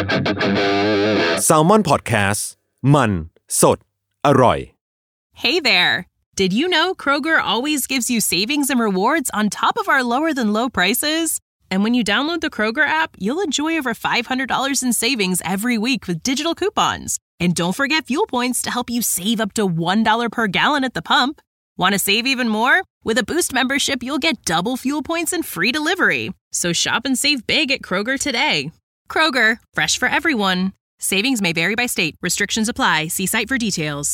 Salmon Podcast มันสดอร่อย Hey there! Did you know Kroger always gives you savings and rewards on top of our lower-than-low prices? And when you download the Kroger app, you'll enjoy over $500 in savings every week with digital coupons. And don't forget fuel points to help you save up to $1 per gallon at the pump. Want to save even more? With a Boost membership, you'll get double fuel points and free delivery. So shop and save big at Kroger today. Kroger, fresh for everyone. Savings may vary by state. Restrictions apply. See site for details.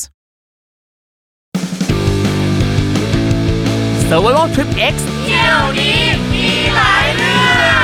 Survival Trip X เที่ยวนี้มีหลายเรื่อง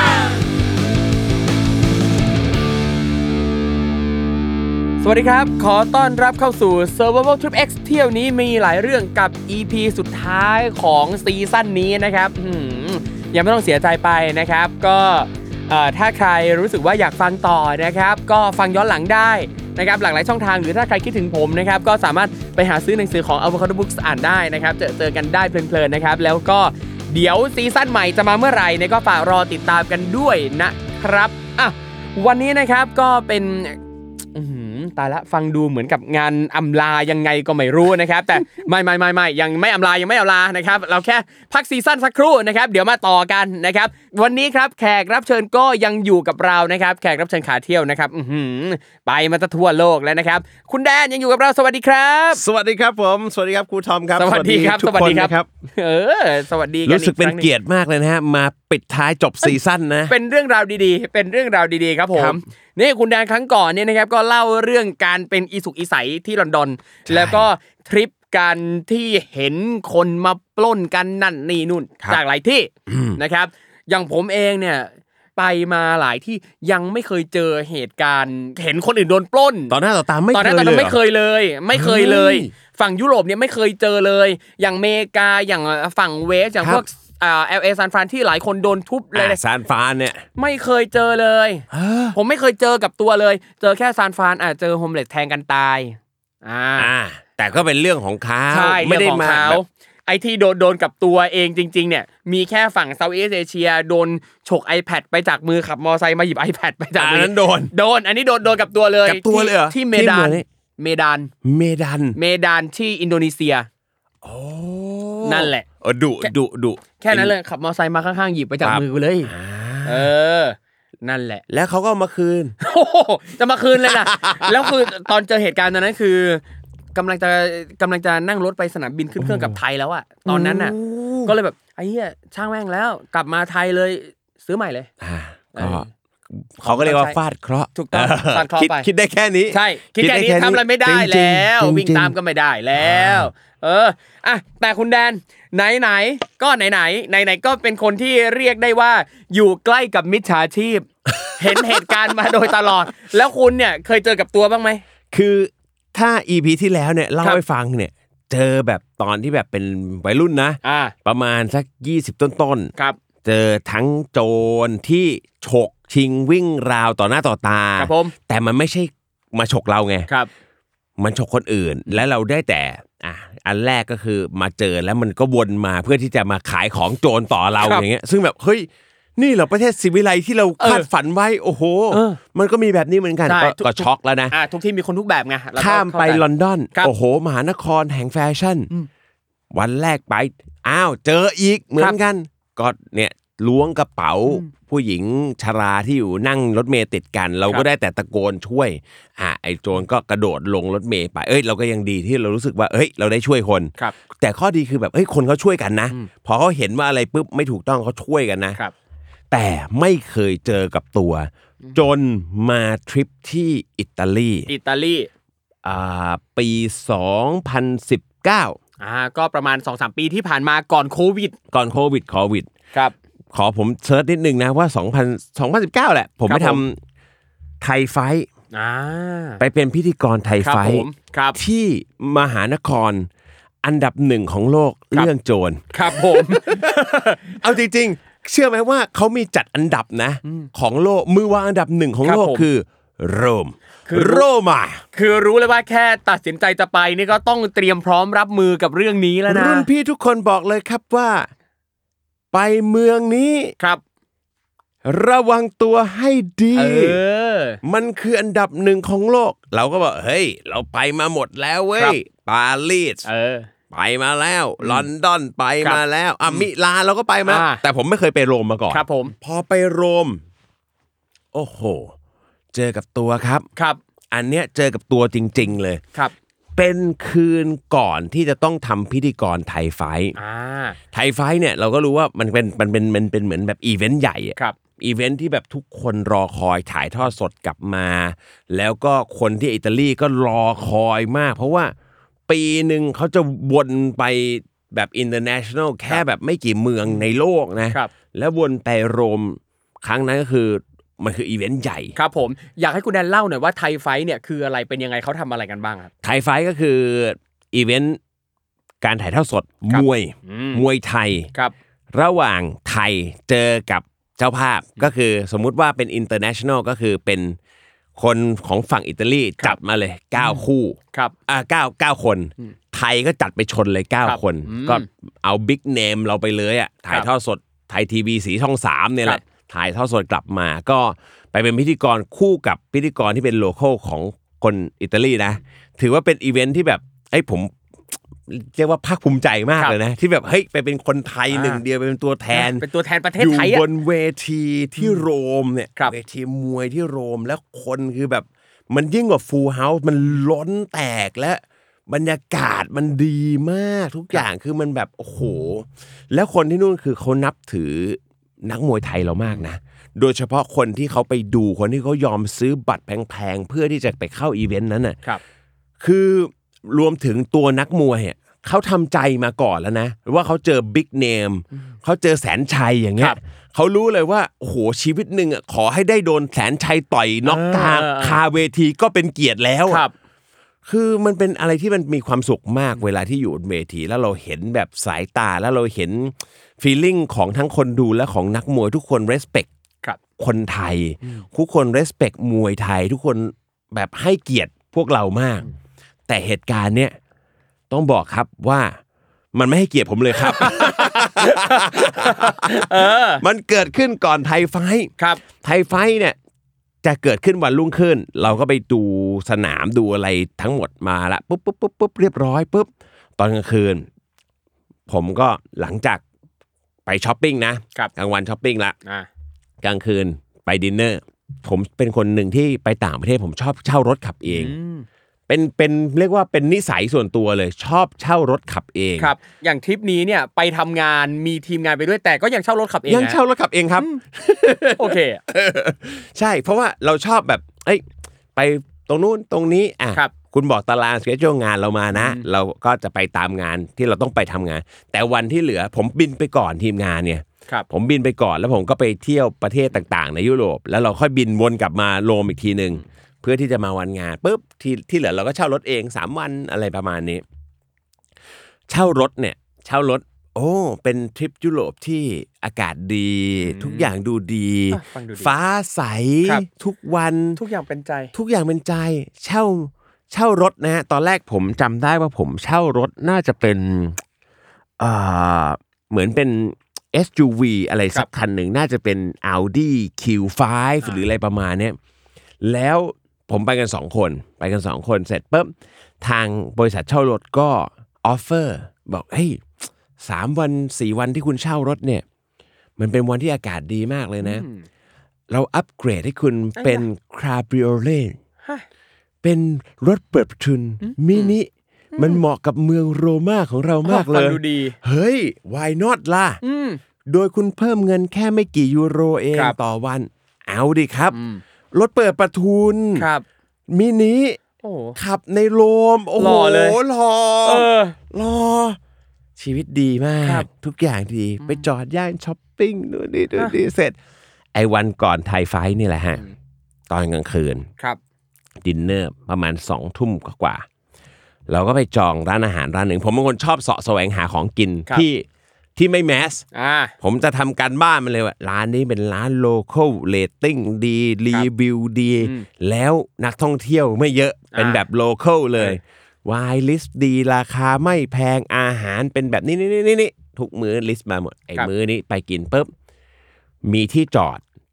สวัสดีครับขอต้อนรับเข้าสู่ Survival Trip X เที่ยวนี้มีหลายเรื่องกับ EP สุดท้ายของซีซั่นนี้นะครับยังไม่ต้องเสียใจไปนะครับก็ถ้าใครรู้สึกว่าอยากฟังต่อนะครับก็ฟังย้อนหลังได้นะครับหลากหลายช่องทางหรือถ้าใครคิดถึงผมนะครับก็สามารถไปหาซื้อหนังสือของ Avocado Books อ่านได้นะครับเจอกันได้เพลินๆนะครับแล้วก็เดี๋ยวซีซั่นใหม่จะมาเมื่อไหร่เนี่ยก็ฝากรอติดตามกันด้วยนะครับวันนี้นะครับก็เป็นตายละฟังดูเหมือนกับงานอำลายังไงก็ไม่รู้นะครับแต่ไม่ยังไม่อำลานะครับเราแค่พักซีซั่นสักครู่นะครับเดี๋ยวมาต่อกันนะครับวันนี้ครับแขกรับเชิญก็ยังอยู่กับเรานะครับแขกรับเชิญขาเที่ยวนะครับไปมาทั่วโลกแล้วนะครับคุณแดนยังอยู่กับเราสวัสดีครับสวัสดีครับผมสวัสดีครับครูทอมครับสวัสดีครับทุกคนนะครับสวัสดีกันรู้สึกเป็นเกียรติมากเลยนะฮะมาปิดท้ายจบซีซั่นนะเป็นเรื่องราวดีๆครับผมนี่คุณแดนครั้งก่อนเนี่ยนะครับก็เล่าเรื่องการเป็นอีสุกอีใสที่ลอนดอนแล้วก็ทริปการที่เห็นคนมาปล้นกันนั่นนี่นู่นจากหลายที่นะครับอย่างผมเองเนี่ยไปมาหลายที่ยังไม่เคยเจอเหตุการณ์เห็นคนอื่นโดนปล้นตอนหน้าต่อตาไม่เคยเลยฝั่งยุโรปเนี่ยไม่เคยเจอเลยอย่างอเมริกาอย่างฝั่งเวสอย่างพวกLA ซานฟรานที่หลายคนโดนทุบเลยซานฟรานเนี่ยไม่เคยเจอเลยผมไม่เคยเจอกับตัวเลยเจอแค่ซานฟรานเจอโฮมเลสแทงกันตายแต่ก็เป็นเรื่องของเขาไม่ได้มาไอ้ที่โดนกับตัวเองจริงๆเนี่ยมีแค่ฝั่งเซาท์อีสต์เอเชียโดนฉก iPad ไปจากมือขับมอไซค์มาหยิบ iPad ไปจากมือนั้นโดนอันนี้โดนกับตัวเลยที่เมดานที่อินโดนีเซียนั่นแหละดุแค่นั้นเลยขับมอไซค์มาข้างๆหยิบไปจากมือกูเลยนั่นแหละแล้วเขาก็มาคืนจะมาคืนเลยนะแล้วคือตอนเจอเหตุการณ์ตอนนั้นคือกำลังจะนั่งรถไปสนามบินขึ้นเครื่องกับไทยแล้วอะตอนนั้นน่ะก็เลยแบบไอ้เหี้ยช่างแม่งแล้วกลับมาไทยเลยซื้อใหม่เลยเขาก็เรียกว่าฟาดเคราะห์ถูกต้องฟาดเคราะห์ไปคิดได้แค่นี้ใช่คิดแค่นี้ทำอะไรไม่ได้แล้ววิ่งตามก็ไม่ได้แล้วแต่คุณแดนไหนก็ไหนก็เป็นคนที่เรียกได้ว่าอยู่ใกล้กับมิจฉาชีพ เห็นเหตุการณ์มาโดยตลอดแล้วคุณเนี่ยเคยเจอกับตัวบ้างไหมคือถ้า EP ที่แล้วเนี่ยเล่าให้ฟังเนี่ยเจอแบบตอนที่แบบเป็นวัยรุ่นนะประมาณสัก20ต้นครับเจอทั้งโจรที่ฉกชิงวิ่งราวต่อหน้าต่อตาแต่มันไม่ใช่มาฉกเราไงครับมันฉกคนอื่นและเราได้แต่อันแรกก็คือมาเจอแล้วมันก็วนมาเพื่อที่จะมาขายของโจรต่อเราอย่างเงี้ยซึ่งแบบเฮ้ยนี่เหรอประเทศศิวิไลที่เราคาดฝันไว้โอ้โหมันก็มีแบบนี้เหมือนกันก็ช็อกแล้วนะทุกที่มีคนทุกแบบไงข้ามไปลอนดอนโอ้โหมหานครแห่งแฟชั่นวันแรกไปเจออีกเหมือนกันก็เนี่ยล้วงกระเป๋าผู้หญิงชราที่อยู่นั่งรถเมล์ติดกันเราก็ได้แต่ตะโกนช่วยไอ้โจรก็กระโดดลงรถเมล์ไปเราก็ยังดีที่เรารู้สึกว่าเราได้ช่วยคนแต่ข้อดีคือแบบคนเขาช่วยกันนะพอเขาเห็นว่าอะไรปุ๊บไม่ถูกต้องเขาช่วยกันนะแต่ไม่เคยเจอกับตัวจนมาทริปที่อิตาลีปี2019 ก็ประมาณ 2-3 ปีที่ผ่านมาก่อนโควิดครับขอผมเซิร์ชนิดนึงนะว่า2019แหละผมไปทำไทยไฟท์ไปเป็นพิธีกรไทยไฟท์ที่มหานครอันดับ1ของโลกเรื่องโจรครับผมเอาจริงๆเชื่อไหมว่าเขามีจัดอันดับนะของโลกมือวางอันดับ1ของโลกคือโรมาคือรู้เลยว่าแค่ตัดสินใจจะไปนี่ก็ต้องเตรียมพร้อมรับมือกับเรื่องนี้แล้วนะรุ่นพี่ทุกคนบอกเลยครับว่าไปเมืองนี้ครับระวังตัวให้ดีมันคืออันดับหนึ่งของโลกเราก็บอกเฮ้ยเราไปมาหมดแล้วเว้ยปารีสไปมาแล้วลอนดอนไปมาแล้วมิลานเราก็ไปมาแต่ผมไม่เคยไปโรมมาก่อนครับผมพอไปโรมโอ้โหเจอกับตัวครับอันเนี้ยเจอกับตัวจริงๆเลยครับเป็นคืนก่อนที่จะต้องทำพิธีกรไทยไฟท์ไทยไฟท์เนี่ยเราก็รู้ว่ามันเป็นเหมือนแบบอีเวนต์ใหญ่ครับอีเวนต์ที่แบบทุกคนรอคอยถ่ายทอดสดกลับมาแล้วก็คนที่อิตาลีก็รอคอยมากเพราะว่าปีนึงเขาจะวนไปแบบ international แค่แบบไม่กี่เมืองในโลกนะแล้ววนไปโรมครั้งนั้นก็คือมันคืออีเวนต์ใหญ่ครับผมอยากให้คุณแดนเล่าหน่อยว่าไทยไฟท์เนี่ยคืออะไรเป็นยังไงเขาทำอะไรกันบ้างครับไทยไฟท์ก็คืออีเวนต์การถ่ายทอดสดมวยไทยระหว่างไทยเจอกับเจ้าภาพก็คือสมมุติว่าเป็น international ก็คือเป็นคนของฝั่งอิตาลีจัดมาเลย9คู่ครับ 9คนไทยก็จัดไปชนเลย9คนก็เอาบิ๊กเนมเราไปเลยอ่ะถ่ายทอดสดไทยทีวีสีช่อง3เนี่ยแหละถ่ายทอดสดกลับมาก็ไปเป็นพิธีกรคู่กับพิธีกรที่เป็นโลคอลของคนอิตาลีนะถือว่าเป็นอีเวนท์ที่แบบผมเรียกว่าภาคภูมิใจมากเลยนะที่แบบเฮ้ยไปเป็นคนไทยหนึ่งเดียวเป็นตัวแทนประเทศไทยอยู่บนเวทีที่โรมเนี่ยเวทีมวยที่โรมแล้วคนคือแบบมันยิ่งกว่าฟูลเฮาส์มันล้นแตกและบรรยากาศมันดีมากทุกอย่างคือมันแบบโอ้โหแล้วคนที่นู่นคือเขานับถือนักมวยไทยเรามากนะโดยเฉพาะคนที่เขาไปดูคนที่เขายอมซื้อบัตรแพงๆเพื่อที่จะไปเข้าอีเวนต์นั้นน่ะคือรวมถึงตัวนักมวยเขาทำใจมาก่อนแล้วนะว่าเขาเจอบิ๊กเนมเขาเจอแสนชัยอย่างเงี้ยเขารู้เลยว่าโอ้โหชีวิตนึงขอให้ได้โดนแสนชัยต่อยน็อกคาเวทีก็เป็นเกียรติแล้วคือมันเป็นอะไรที่มันมีความสุขมากเวลาที่อยู่บนเวทีแล้วเราเห็นแบบสายตาแล้วเราเห็นฟีลลิ่งของทั้งคนดูและของนักมวยทุกคน respect คนไทยทุกคน respect มวยไทยทุกคนแบบให้เกียรติพวกเรามากแต่เหตุการณ์เนี้ยต้องบอกครับว่ามันไม่ให้เกียรติผมเลยครับ มันเกิดขึ้นก่อนไทยไฟท์ไทยไฟท์เนี่ยจะเกิดขึ้นวันรุ่งขึ้นเราก็ไปดูสนามดูอะไรทั้งหมดมาละปุ๊บเรียบร้อยปุ๊บตอนกลางคืนผมก็หลังจากไปช้อปปิ้งนะกลางวันช้อปปิ้งละกลางคืนไปดินเนอร์ผมเป็นคนหนึ่งที่ไปต่างประเทศผมชอบเช่ารถขับเองเป็นเรียกว่าเป็นนิสัยส่วนตัวเลยชอบเช่ารถขับเองครับอย่างทริปนี้เนี่ยไปทำงานมีทีมงานไปด้วยแต่ก็ยังเช่ารถขับเองยังเช่ารถขับเองครับโอเคใช่เพราะว่าเราชอบแบบไปตรงนู้นตรงนี้คุณบอกตารางสเกจจูลงานเรามานะเราก็จะไปตามงานที่เราต้องไปทำงานแต่วันที่เหลือผมบินไปก่อนทีมงานเนี่ยผมบินไปก่อนแล้วผมก็ไปเที่ยวประเทศต่างๆในยุโรปแล้วเราค่อยบินวนกลับมาโรมอีกทีนึงเพื่อที่จะมาวันงานปุ๊บที่เหลือเราก็เช่ารถเอง3วันอะไรประมาณนี้เช่ารถเป็นทริปยุโรปที่อากาศดีทุกอย่างดูดีฟ้าใสทุกวันทุกอย่างเป็นใจเช่ารถนะฮะตอนแรกผมจำได้ว่าผมเช่ารถน่าจะเป็นเหมือนเป็น SUV อะไรสักคันหนึ่งน่าจะเป็น Audi Q5 หรืออะไรประมาณนี้แล้วผมไปกัน2คนเสร็จปุ๊บทางบริษัทเช่ารถก็ออฟเฟอร์บอกเฮ้ย3วัน4วันที่คุณเช่ารถเนี่ยมันเป็นวันที่อากาศดีมากเลยนะเราอัปเกรดให้คุณเป็นคาบริโอเล่เป็นรถเปิดประทุนมินิมันเหมาะกับเมืองโรม่าของเรามากเลยเฮ้ย why not ล่ะโดยคุณเพิ่มเงินแค่ไม่กี่ยูโรเองต่อวันเอาดิครับรถเปิดประทุนมินิขับในโรมโอ้โหหล่อชีวิตดีมากทุกอย่างดีไปจอดย่านช้อปปิ้งดูดีเสร็จไอ้วันก่อนไทยไฟท์นี่แหละฮะตอนกลางคืนดินเนอร์ประมาณ 20:00 นกว่าเราก็ไปจองร้านอาหารร้านหนึ่งผมเป็นคนชอบเสาะแสวงหาของกินที่ไม่แมสผมจะทำการบ้านมันเลยว่าร้านนี้เป็นร้านโลคอลเรตติ้งดีรีวิวดีแล้วนักท่องเที่ยวไม่เยอะเป็นแบบโลคอลเลยวายลิสต์ดีราคาไม่แพงอาหารเป็นแบบนี้ทุกมื้อลิสต์มาหมดไอ้มื้อนี้ไปกินปุ๊บมีที่จอด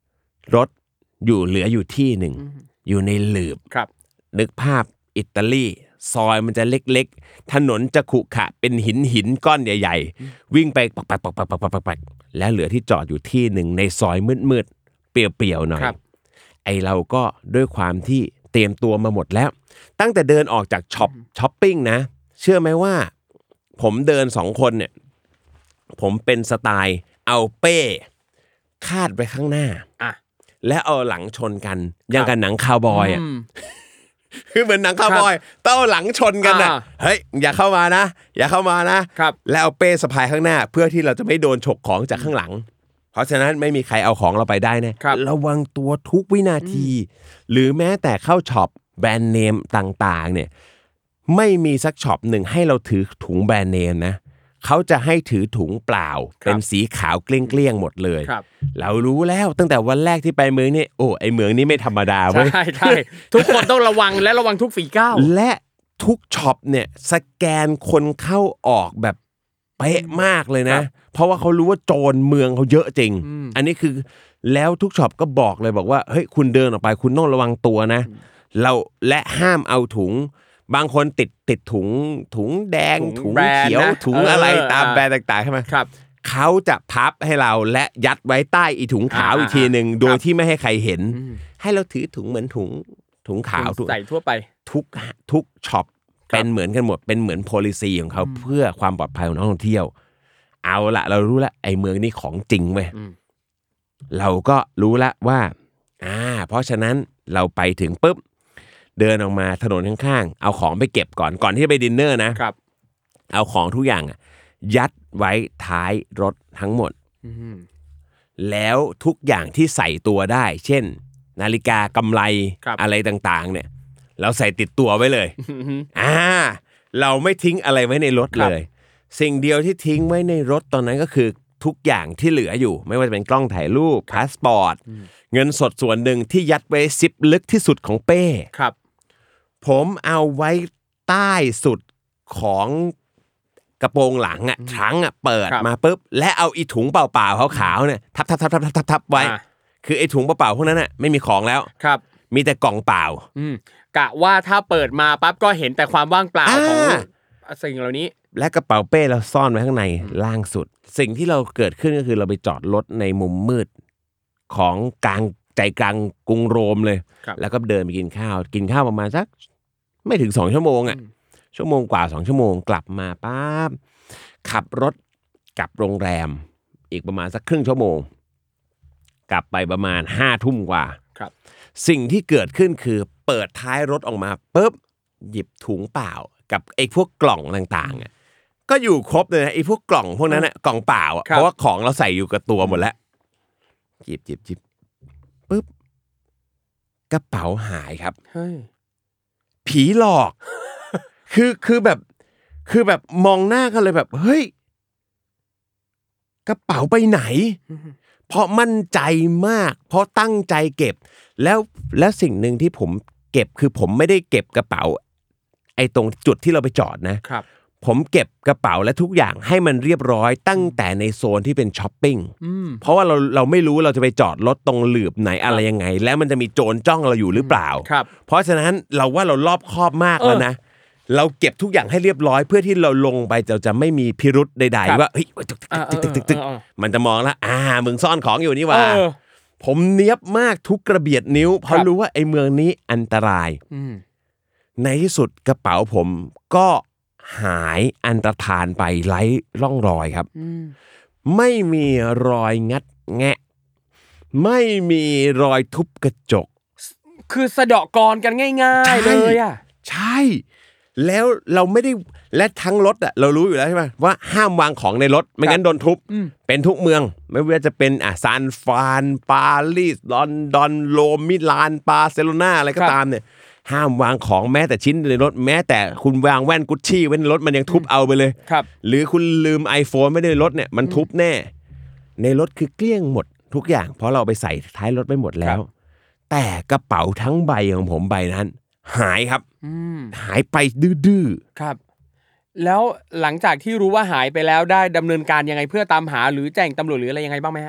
รถอยู่เหลืออยู่ที่หนึ่งอยู่ในหลืบครับนึกภาพอิตาลีซอยมันจะเล็กๆถนนจะขรุขระเป็นหินก้อนใหญ่ๆวิ่งไปปักๆๆๆๆแล้วเหลือที่จอดอยู่ที่หนึ่งในซอยมืดๆเปลี่ยวๆหน่อยไอเราก็ด้วยความที่เตรียมตัวมาหมดแล้วตั้งแต่เดินออกจากช้อปปิ้งนะเชื่อไหมว่าผมเดิน2คนเนี่ยผมเป็นสไตล์เอาเป้คาดไปข้างหน้าและเอาหลังชนกันอย่างกับหนังคาวบอยอ่ะคือเหมือนหนังคาวบอยต้องเอาหลังชนกันอ่ะเฮ้ยอย่าเข้ามานะแล้วเอาเป้สะพายข้างหน้าเพื่อที่เราจะไม่โดนฉกของจากข้างหลังเพราะฉะนั้นไม่มีใครเอาของเราไปได้แน่ระวังตัวทุกวินาทีหรือแม้แต่เข้าช็อปแบรนด์เนมต่างๆเนี่ยไม่มีสักช็อปหนึ่งให้เราถือถุงแบรนด์เนมนะเขาจะให้ถือถุงเปล่าเป็นสีขาวเกลี้ยงหมดเลยเรารู้แล้วตั้งแต่วันแรกที่ไปเมืองนี่โอ้ไอเมืองนี้ไม่ธรรมดาเว้ยใช่ทุกคนต้องระวังและระวังทุกฝีก้าวและทุกช็อปเนี่ยสแกนคนเข้าออกแบบเป๊ะมากเลยนะเพราะว่าเขารู้ว่าโจรเมืองเขาเยอะจริงอันนี้คือแล้วทุกช็อปก็บอกเลยบอกว่าเฮ้ยคุณเดินออกไปคุณต้องระวังตัวนะเราและห้ามเอาถุงบางคนติดถุงแดงถุงเขียวถุงอะไรตามแบรนด์ต่างๆใช่ไหมครับเขาจะพับให้เราและยัดไว้ใต้อีถุงขาวอีกทีนึงโดยที่ไม่ให้ใครเห็นให้เราถือถุงเหมือนถุงขาวใส่ทั่วไปทุกช็อปเป็นเหมือนกันหมดเป็นเหมือน policy ของเขาเพื่อความปลอดภัยของนักท่องเที่ยวเอาละเรารู้ละไอ้เมืองนี้ของจริงเว้ยเราก็รู้ละว่าเพราะฉะนั้นเราไปถึงปุ๊บเดินออกมาถนนข้างๆเอาของไปเก็บก่อนที่จะไปดินเนอร์นะครับเอาของทุกอย่างยัดไว้ท้ายรถทั้งหมดแล้วทุกอย่างที่ใส่ตัวได้เช่นนาฬิกากำไลอะไรต่างๆเนี่ยเราใส่ติดตัวไว้เลยเราไม่ทิ้งอะไรไว้ในรถเลยสิ่งเดียวที่ทิ้งไว้ในรถตอนนั้นก็คือทุกอย่างที่เหลืออยู่ไม่ว่าจะเป็นกล้องถ่ายรูปพาสปอร์ตเงินสดส่วนหนึ่งที่ยัดไว้ซิปลึกที่สุดของเป้ครับผมเอาไว้ใต้สุดของกระโปรงหลังทั้งเปิดมาปุ๊บและเอาอีถุงเปล่าๆขาวๆเนี่ยทับไว้คือไอ้ถุงเปล่าๆพวกนั้นน่ะไม่มีของแล้วครับมีแต่กล่องเปล่ากะว่าถ้าเปิดมาปั๊บก็เห็นแต่ความว่างเปล่าของสิ่งเหล่านี้และกระเป๋าเป้เราซ่อนไว้ข้างในล่างสุดสิ่งที่เราเกิดขึ้นก็คือเราไปจอดรถในมุมมืดของใจกลางกรุงโรมเลยแล้วก็เดินไปกินข้าวประมาณสักไม่ถึง2ชั่วโมงชั่วโมงกว่า2ชั่วโมงกลับมาปั๊บขับรถกลับโรงแรมอีกประมาณสักครึ่งชั่วโมงกลับไปประมาณ 5:00 นกว่าครับสิ่งที่เกิดขึ้นคือเปิดท้ายรถออกมาปุ๊บหยิบถุงเปล่ากับไอ้พวกกล่องต่างๆก็อยู่ครบเลยนะไอ้พวกกล่องพวกนั้นน่ะกล่องเปล่าเพราะว่าของเราใส่อยู่กับตัวหมดแล้วหยิบปุ๊บกระเป๋าหายครับเฮ้ยผีหลอกคือแบบมองหน้ากันเลยแบบเฮ้ยกระเป๋าไปไหนเพราะมั่นใจมากเพราะตั้งใจเก็บแล้วสิ่งหนึ่งที่ผมเก็บคือผมไม่ได้เก็บกระเป๋าไอ้ตรงจุดที่เราไปจอดนะครับผมเก็บกระเป๋าและทุกอย่างให้มันเรียบร้อยตั้งแต่ในโซนที่เป็นช้อปปิ้งเพราะว่าเราไม่รู้เราจะไปจอดรถตรงหลืบไหนอะไรยังไงแล้วมันจะมีโจรจ้องเราอยู่หรือเปล่าเพราะฉะนั้นเราว่าเรารอบคอบมากแล้วนะเราเก็บทุกอย่างให้เรียบร้อยเพื่อที่เราลงไปจะไม่มีพิรุธใดๆว่าเฮ้ยตึกมันจะมองแล้วมึงซ่อนของอยู่นี่ว่าผมเนี๊ยบมากทุกกระเบียดนิ้วเพราะรู้ว่าไอ้เมืองนี้อันตรายในที่สุดกระเป๋าผมก็หายอันตรธานไปไร้ร่องรอยครับไม่มีรอยงัดแงะไม่มีรอยทุบกระจกคือสะเดาะกลอนกันง่ายๆเลยใช่แล้วเราไม่ได้และทั้งรถเรารู้อยู่แล้วใช่ไหมว่าห้ามวางของในรถไม่งั้นโดนทุบเป็นทุกเมืองไม่ว่าจะเป็นซานฟรานปารีสลอนดอนโรมมิลานบาร์เซโลนาอะไรก็ตามเนี่ยห้ามวางของแม้แต่ชิ้นในรถแม้แต่คุณวางแว่นกุชชี่ไว้ในรถมันยังทุบเอาไปเลยหรือคุณลืม iPhone ไม่ได้ในรถเนี่ยมันทุบแน่ในรถคือเกลี้ยงหมดทุกอย่างเพราะเราไปใส่ท้ายรถไปหมดแล้วแต่กระเป๋าทั้งใบของผมใบนั้นหายครับหายไปดื้อๆครับแล้วหลังจากที่รู้ว่าหายไปแล้วได้ดำเนินการยังไงเพื่อตามหาหรือแจ้งตำรวจหรืออะไรยังไงบ้างไหมฮะ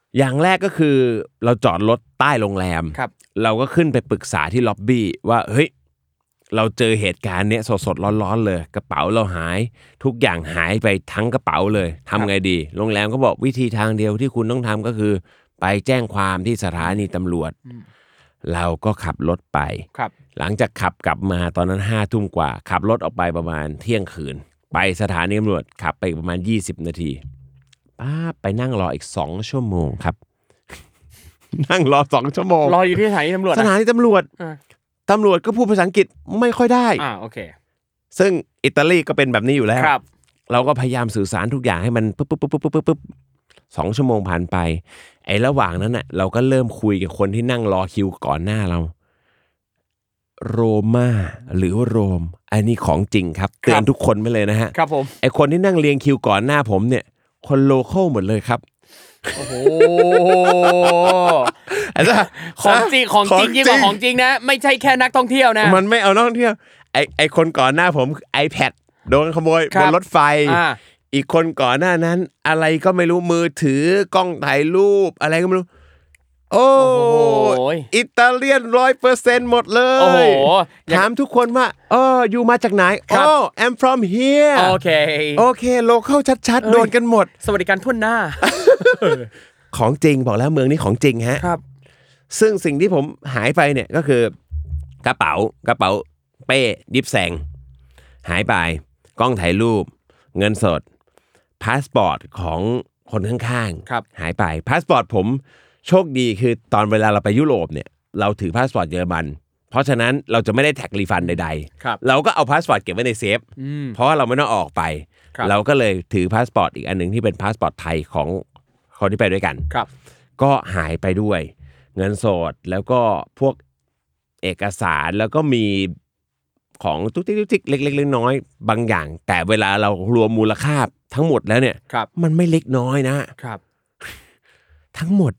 อย่างแรกก็คือเราจอดรถใต้โรงแรมเราก็ขึ้นไปปรึกษาที่ล็อบบี้ว่าเฮ้ยเราเจอเหตุการณ์เนี้ยสดๆร้อนๆเลยกระเป๋าเราหายทุกอย่างหายไปทั้งกระเป๋าเลยทำไงดีโรงแรมก็บอกวิธีทางเดียวที่คุณต้องทำก็คือไปแจ้งความที่สถานีตำรวจเราก็ขับรถไปหลังจากขับกลับมาตอนนั้น5 ทุ่มกว่าขับรถออกไปประมาณเที่ยงคืนไปสถานีตำรวจขับไปประมาณ20 นาทีป้าไปนั่งรออีก2 ชั่วโมงครับ นั่งรอ2 ชั่วโมงรออยู่ที่สถานีตำรวจสถานีตำรวจตำรวจก็พูดภาษาอังกฤษไม่ค่อยได้โอเคซึ่งอิตาลีก็เป็นแบบนี้อยู่แล้วเราก็พยายามสื่อสารทุกอย่างให้มันปุ๊บ2 ชั่วโมงผ่านไปไอ้ระหว่างนั้นน่ะเราก็เริ่มคุยกับคนที่นั่งรอคิวก่อนหน้าเราโรม่าหรือโรมอันนี้ของจริงครับเตือนทุกคนไปเลยนะฮะครับผมไอ้คนที่นั่งเรียงคิวก่อนหน้าผมเนี่ยคนโลคอลหมดเลยครับโอ้โหของจริงยิ่งกว่าของจริงนะไม่ใช่แค่นักท่องเที่ยวนะมันไม่เอานักท่องเที่ยวไอ้คนก่อนหน้าผม iPad โดนขโมยบนรถไฟอีกคนก่อนหน้านั้นอะไรก็ไม่รู้มือถือกล้องถ่ายรูปอะไรก็ไม่รู้โอ้อิตาเลียน 100% หมดเลยถามทุกคนว่าอยู่มาจากไหนI'm from here โอเคโลคอลชัดๆโดนกันหมดสวัสดิการทั่วหน้าของจริงบอกแล้วเมืองนี้ของจริงฮะครับซึ่งสิ่งที่ผมหายไปเนี่ยก็คือกระเป๋าเป้ดิฟแซงหายไปกล้องถ่ายรูปเงินสดพาสปอร์ตของคนข้างๆหายไปพาสปอร์ตผมโชคดีคือตอนเวลาเราไปยุโรปเนี่ยเราถือพาสปอร์ตเยอรมันเพราะฉะนั้นเราจะไม่ได้แท็กรีฟันใดๆเราก็เอาพาสปอร์ตเก็บไว้ในเซฟเพราะว่าเราไม่ต้องออกไปเราก็เลยถือพาสปอร์ตอีกอันนึงที่เป็นพาสปอร์ตไทยของคนที่ไปด้วยกันก็หายไปด้วยเงินสดแล้วก็พวกเอกสารแล้วก็มีของตุ๊กติ๊กเล็กๆน้อยๆบางอย่างแต่เวลาเรารวมมูลค่าทั้งหมดแล้วเนี่ยมันไม่เล็กน้อยนะครับทั้งหมด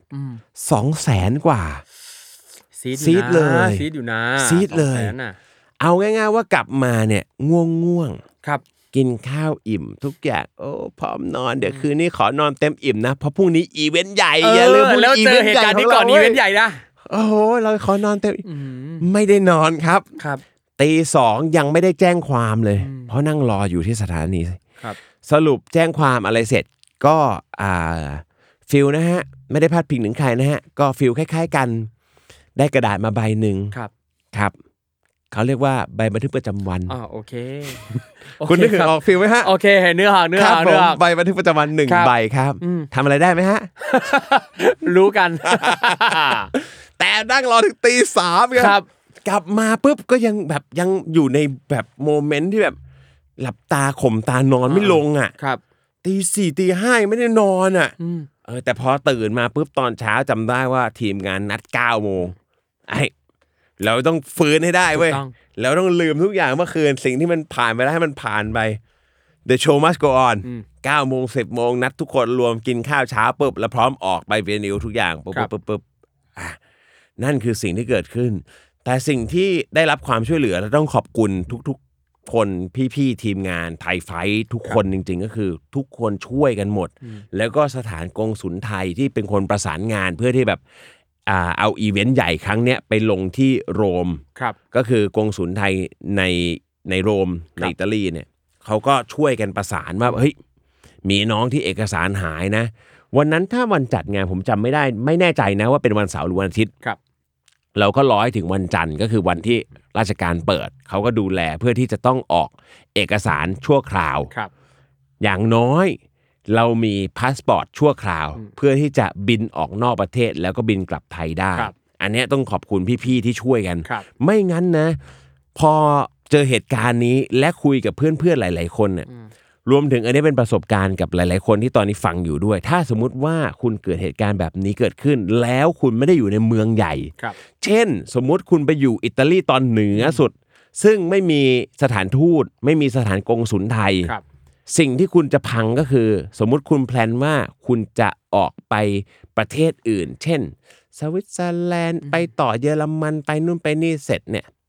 200,000 กว่าซีดเลยซีดอยู่นะซีดเลยเอาง่ายๆว่ากลับมาเนี่ยง่วงครับกินข้าวอิ่มทุกอย่างพร้อมนอนเดี๋ยวคืนนี้ขอนอนเต็มอิ่มนะเพราะพรุ่งนี้อีเวนต์ใหญ่อย่าลืมแล้วเจอเหตุการณ์นี้ก่อนอีเวนต์ใหญ่นะโอ้โหเราขอนอนเต็มไม่ได้นอนครับตี 2ยังไม่ได้แจ้งความเลยเพราะนั่งรออยู่ที่สถานีสรุปแจ้งความอะไรเสร็จก็ฟิลนะฮะไม่ได้พลาดพิงถึงใครนะฮะก็ฟิลคล้ายๆกันได้กระดาษมาใบหนึ่งครับเขาเรียกว่าใบบันทึกประจำวันโอเคคุณนึกถึงออกฟิลไหมฮะโอเคเห็นเนื้อหาใบบันทึกประจำวัน1ใบครับทำอะไรได้ไหมฮะรู้กันแต่นั่งรอถึงตี 3ครับกลับมาปุ๊บก็ยังอยู่ในแบบโมเมนต์ที่แบบหลับตาข่มตานอนไม่ลงอ่ะตี 4 ตี 5ไม่ได้นอนอ่ะแต่พอตื่นมาปุ๊บตอนเช้าจำได้ว่าทีมงานนัด 9 โมงเราต้องฟื้นให้ได้เว้ยแล้วต้องลืมทุกอย่างเมื่อคืนสิ่งที่มันผ่านไปแล้วให้มันผ่านไป The show must go on 9 โมง 10 โมงนัดทุกคนรวมกินข้าวเช้าปุ๊บแล้วพร้อมออกไปเวนิวทุกอย่างปุ๊บนั่นคือสิ่งที่เกิดขึ้นแต่สิ่งที่ได้รับความช่วยเหลือและต้องขอบคุณทุกคนพี่ๆทีมงานไทยไฟท์ทุกคนจริงๆก็คือทุกคนช่วยกันหมดแล้วก็สถานกงสุลไทยที่เป็นคนประสานงานเพื่อที่แบบเอาอีเวนต์ใหญ่ครั้งเนี้ยไปลงที่โรมก็คือกงสุลไทยในโรมในอิตาลีเนี่ยเขาก็ช่วยกันประสานว่าเฮ้ยมีน้องที่เอกสารหายนะวันนั้นถ้าวันจัดงานผมจำไม่ได้ไม่แน่ใจนะว่าเป็นวันเสาร์หรือวันอาทิตย์เราก็รอให้ถึงวันจันทร์ก็คือวันที่ราชการเปิดเขาก็ดูแลเพื่อที่จะต้องออกเอกสารชั่วคราวอย่างน้อยเรามีพาสปอร์ตชั่วคราวเพื่อที่จะบินออกนอกประเทศแล้วก็บินกลับไทยได้อันนี้ต้องขอบคุณพี่ๆที่ช่วยกันไม่งั้นนะพอเจอเหตุการณ์นี้และคุยกับเพื่อนๆหลายๆคนเนี่ยรวมถึงอันนี้เป็นประสบการณ์กับหลายๆคนที่ตอนนี้ฟังอยู่ด้วยถ้าสมมุติว่าคุณเกิดเหตุการณ์แบบนี้เกิดขึ้นแล้วคุณไม่ได้อยู่ในเมืองใหญ่เช่นสมมุติคุณไปอยู่อิตาลีตอนเหนือสุดซึ่งไม่มีสถานทูตไม่มีสถานกงสุลไทยสิ่งที่คุณจะพังก็คือสมมุติคุณแพลนว่าคุณจะออกไปประเทศอื่นเช่นสวิตเซอร์แลนด์ไปต่อเยอรมันไปนู่นไปนี่เสร็จเนี่ย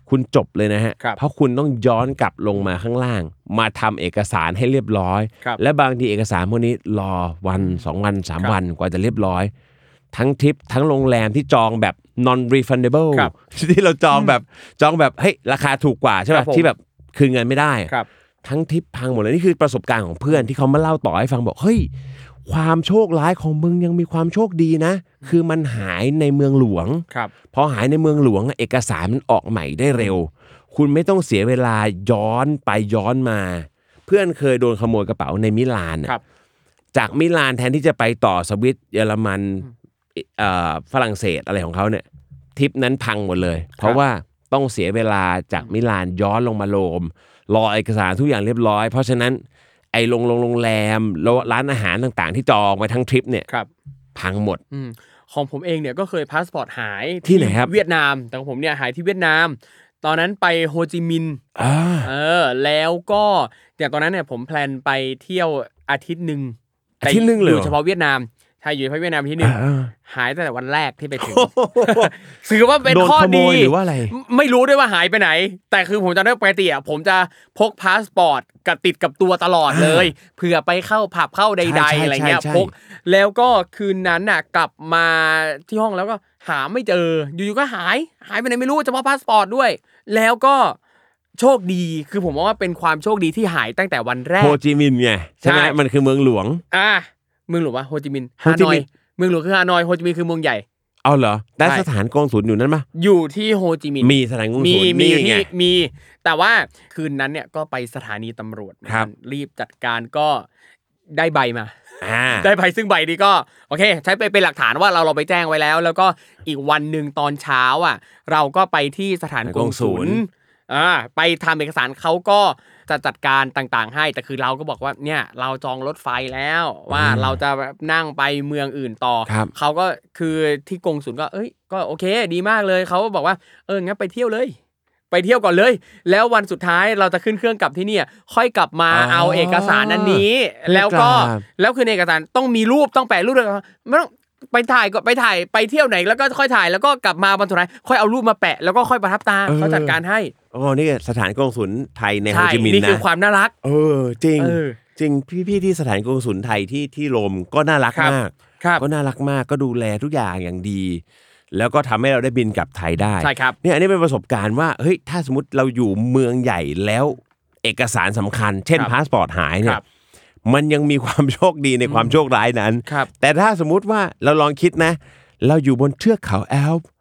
คุณจบเลยนะฮะครับเพราะคุณต้องย้อนกลับลงมาข้างล่างมาทำเอกสารให้เรียบร้อยครับและบางทีเอกสารพวกนี้รอวัน2วัน3วันกว่าจะเรียบร้อยทั้งทริปทั้งโรงแรมที่จองแบบ non refundable ครับที่เราจองแบบเฮ้ยราคาถูกกว่าใช่ครัป่ะบผมที่แบบคืนเงินไม่ได้ครับทั้งทริปพังหมดเลยนี่คือประสบการณ์ของเพื่อนที่เขามาเล่าต่อให้ฟังบอกเฮ้ยความโชคร้ายของมึงยังมีความโชคดีนะคือมันหายในเมืองหลวงครับพอหายในเมืองหลวงเอกสารมันออกใหม่ได้เร็ว คุณไม่ต้องเสียเวลาย้อนไปย้อนมา เพื่อนเคยโดนขโมยกระเป๋าในมิลานครับจากมิลานแทนที่จะไปต่อสวิตเยอรมันฝรั่งเศสอะไรของเขาเนี่ยทริปนั้นพังหมดเลย เพราะว่าต้องเสียเวลาจากมิลานย้อนลงมาโรมรอเอกสารทุกอย่างเรียบร้อยเพราะฉะนั้นไอ้โรงแรมร้านอาหารต่างๆที่จองไว้ทั้งทริปเนี่ยครับพังหมดของผมเองเนี่ยก็เคยพาสปอร์ตหายที่ไหนครับเวียดนามแต่ของผมเนี่ยหายที่เวียดนาม ตอนนั้นไปโฮจิมินห์แล้วก็แต่ตอนนั้นเนี่ยผมแพลนไปเที่ยวอาทิตย์นึงอาทิตย์นึงเลยเหรออยู่เฉพาะเวียดนามใช่อยู่เฉพาะเวียดนามอาที่นึงหายตั้งแต่วันแรกที่ไปถึงถือว่าเป็นข้อดีโดนขโมยหรือว่าอะไรไม่รู้ด้วยว่าหายไปไหน แต่คือผมจำได้ปกติอ่ะผมจะพกพาสปอร์ตกับติดกับตัวตลอดเลยเผื่อไปเข้าผับเข้าใดๆอะไรเงี้ยพกแล้วก็คืนนั้นน่ะกลับมาที่ห้องแล้วก็หาไม่เจออยู่ๆก็หายไปไหนไม่รู้เฉพาะพาสปอร์ตด้วยแล้วก็โชคดีคือผมว่าเป็นความโชคดีที่หายตั้งแต่วันแรกโฮจิมินห์ไงใช่ไหมใช่มันคือเมืองหลวงเมืองหลวงวะโฮจิมินห์โฮฮาจินอมิยนห์เมืองหลวงคือฮานอยโฮจิมินห์คือเมืองใหญ่เอาเหรอได้ใช่สถานกงสุลอยู่นั้นปะอยู่ที่โฮจิมินห์มีสถานกงมีสุลมีนี่ไงที่มีแต่ว่าคืนนั้นเนี่ยก็ไปสถานีตำรวจครับรีบจัดการก็ได้ใบมาอ่าได้ใบซึ่งใบนี้ก็โอเค ใช้ไปเป็นหลักฐานว่าเราไปแจ้งไว้แล้ว แล้วก็อีกวันหนึ่งตอนเช้าอ่ะเราก็ไปที่สถานกงสุลไปทำเอกสารเขาก็จะจัดการต่างๆให้แต่คือเราก็บอกว่าเนี่ยเราจองรถไฟแล้วว่าเราจะนั่งไปเมืองอื่นต่อครับเขาก็คือที่กงสุลก็ก็โอเคดีมากเลยเขาก็บอกว่างั้นไปเที่ยวเลยไปเที่ยวก่อนเลยแล้ววันสุดท้ายเราจะขึ้นเครื่องกลับที่เนี่ยค่อยกลับมาเอาเอกสารนั้นนี้แล้วก็แล้วคือในเอกสารต้องมีรูปต้องแปะรูปด้วยไม่ต้องไปถ่ายก็ไปถ่ายไปเที่ยวไหนแล้วก็ค่อยถ่ายแล้วก็กลับมาวันสุดท้ายค่อยเอารูปมาแปะแล้วก็ค่อยประทับตาเขาจัดการให้อ๋อนี่สถานกงสุลไทยในโฮใช่จิมินห์นี่นะคือความน่ารักจริงเออจริงพี่ๆที่สถานกงสุลไทยที่โรมก็น่ารักครับมากครับก็น่ารักมากก็ดูแลทุกอย่างอย่างดี แล้วก็ทำให้เราได้บินกลับไทยได้ใช่ครับเนี่ยอันนี้เป็นประสบการณ์ว่าเฮ้ยถ้าสมมติเราอยู่เมืองใหญ่แล้วเอกสารสำคัญ เช่นครับพาสปอร์ตหายเนี่ครัยบมันยังมีความโชคดีในความโชคร้ายนั้นครับแต่ถ้าสมมุติว่าเราลองคิดนะ เราอยู่บนเทือกเขาแอลป์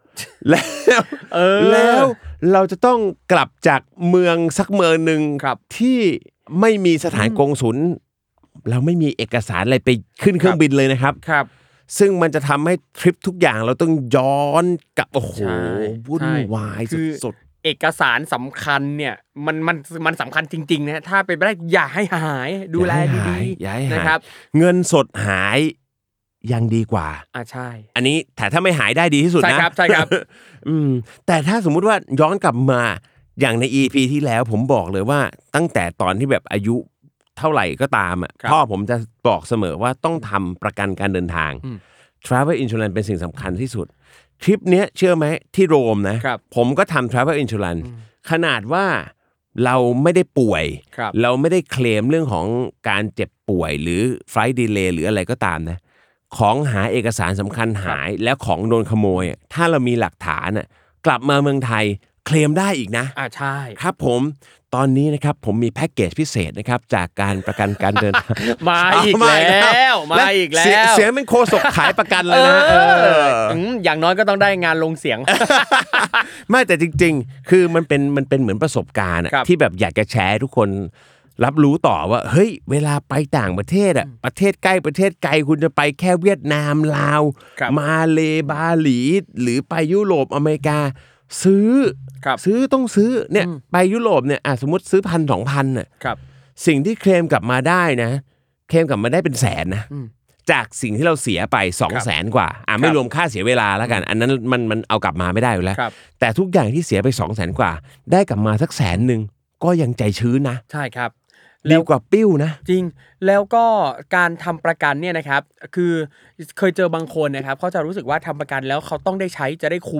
แล้วเราจะต้องกลับจากเมืองสักเมืองหนึ่งครับที่ไม่มีสถานกงสุลเราไม่มีเอกสารอะไรไปขึ้นเครื่องบินเลยนะครับครับซึ่งมันจะทำให้ทริปทุกอย่างเราต้องย้อนกลับโอ้โหใช่วุ่นวายคือสุดเอกสารสำคัญเนี่ยมันสำคัญจริงๆนะถ้าเป็นไปได้อย่าให้หายดูแลดีอย่าให้ๆหายนะครับเงินสดหายยังดีกว่าใช่อันนี้แต่ถ้าไม่หายได้ดีที่สุดนะใช่ครับใช่ครับแต่ถ้าสมมุติว่าย้อนกลับมาอย่างใน EP ที่แล้วผมบอกเลยว่าตั้งแต่ตอนที่แบบอายุเท่าไหร่ก็ตามอ่ะครับพ่อผมจะบอกเสมอว่าต้องทำประกันการเดินทาง Travel Insurance เป็นสิ่งสำคัญที่สุดทริปเนี้ยเชื่อไหมที่โรมนะครับ ผมก็ทำ Travel Insurance ขนาดว่าเราไม่ได้ป่วยครับเราไม่ได้เคลมเรื่องของการเจ็บป่วยหรือ Flight Delay หรืออะไรก็ตามนะของหาเอกสารสำคัญหายแล้วของโดนขโมยอะถ้าเรามีหลักฐานน่ะกลับมาเมืองไทยเคลมได้อีกนะใช่ครับผมตอนนี้นะครับผมมีแพ็กเกจพิเศษนะครับจากการประกันการเดินทางมาอีกแล้วมาอีกแล้วเสียงเป็นโคศกขายประกันเลยนะอย่างน้อยก็ต้องได้งานลงเสียงไม่แต่จริงๆ คือมันเป็นเหมือนประสบการณ์อะครับที่แบบอยากจะแชร์ให้ทุกคนรับรู้ต่อว่าเฮ้ยเวลาไปต่างประเทศอ่ะประเทศใกล้ประเทศไกลคุณจะไปแค่เวียดนามลาวครับมาเลบาหลีหรือไปยุโรปอเมริกา ซื้อครับต้องซื้อเนี่ยไปยุโรปเนี่ยสมมติซื้อ1,000-2,000น่ะครับสิ่งที่เคลมกลับมาได้นะเคลมกลับมาได้เป็นแสนนะจากสิ่งที่เราเสียไป200,000 กว่าไม่รวมค่าเสียเวลาแล้วกันอันนั้นมันเอากลับมาไม่ได้อยู่แล้วครับแต่ทุกอย่างที่เสียไป200,000 กว่า ได้กลับมาสัก100,000ก็ยังใจชื้นนะใช่ครับดีกว่าปิ้วนะจริงแล้วก็การทำประกันเนี่ยนะครับคือเคยเจอบางคนนะครับเขาจะรู้สึกว่าทำประกันแล้วเขาต้องได้ใช้จะได้คุ้ม